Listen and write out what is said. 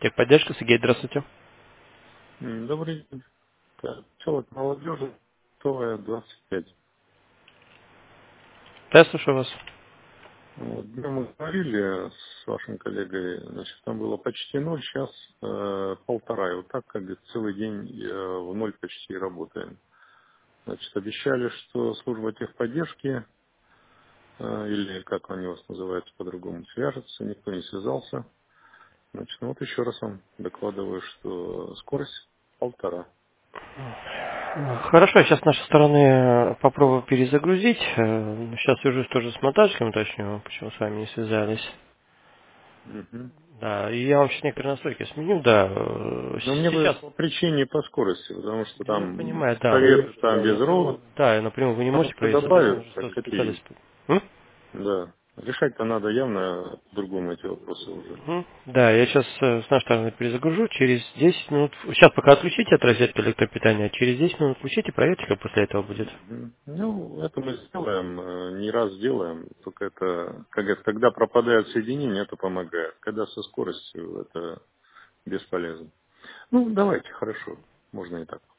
Техподдержка, Сергей, здравствуйте. Добрый день. Человек молодежи, ТОВ 25. Да, я слушаю вас. Вот, днем мы говорили с вашим коллегой, значит, там было почти ноль, сейчас 1,5. И вот так, как говорится, целый день в ноль почти работаем. Значит, обещали, что служба техподдержки, или как они у вас называются по-другому, свяжется, никто не связался. Значит, ну вот еще раз вам докладываю, что скорость 1,5. Хорошо, сейчас с нашей стороны попробую перезагрузить. Сейчас свяжусь тоже с монтажником, уточню, почему с вами не связались. Мгм. Да, и я вам сейчас некоторые настройки сменю, да. Но мне бы Сейчас, по причине по скорости, потому что я там понимаю, да, советы там без робота. да, напрямую вы не можете Просто проверить, соответственно, добавят, нужно так что какие. специалист. М? Да. Решать-то надо явно по-другому эти вопросы уже. Да, я сейчас с нашей стороны перезагружу через 10 минут. Сейчас пока отключите от розетки электропитания, через 10 минут включите, проверьте, как после этого будет. Мгм. Ну, это мы сделаем, не раз делаем, только это, как говорят, когда пропадает соединение, это помогает. Когда со скоростью, это бесполезно. Ну, давайте, хорошо, можно и так.